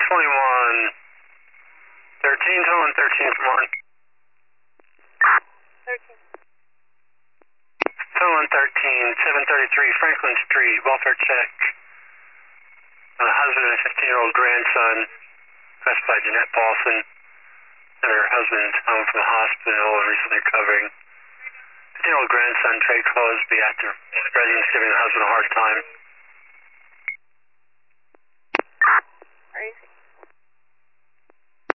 2113 from Martin. 733 Franklin Street, welfare check. A husband and a 15-year-old grandson, passed by Jeanette Paulson, and her husband's home from the hospital and recently recovering. 15-year-old grandson, Trey Crosby, active residence, giving the husband a hard time.